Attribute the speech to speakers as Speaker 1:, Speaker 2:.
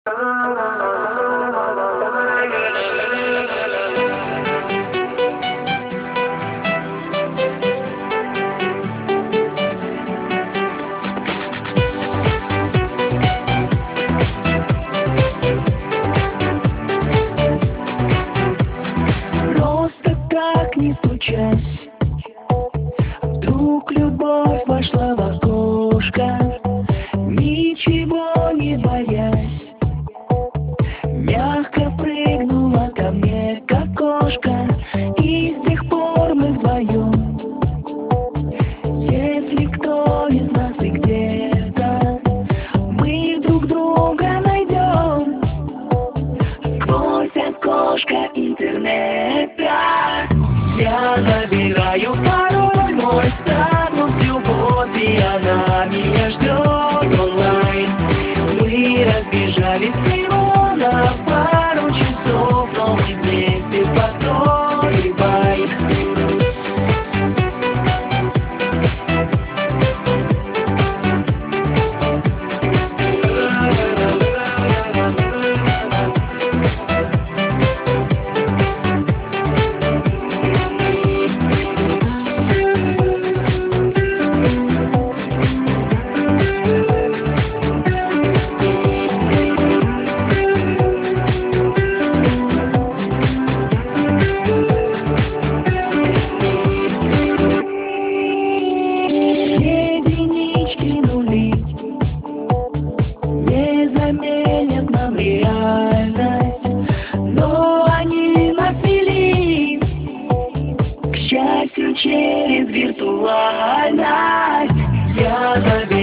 Speaker 1: Просто так, не стучась, вдруг любовь вошла в окошко, ничего не боясь, мягко прыгнула ко мне, как кошка, и с тех пор мы вдвоем. Если кто из нас и где-то, мы друг друга найдем сквозь окошко интернета. Я набираю пароль, мой статус любовь, и она меня ждет онлайн. Мы разбежались всего на пару часов, но мы вместе по сотый байт. Единички, нули не заменят нам реальность, но они нас вели, к счастью, через виртуальность. Я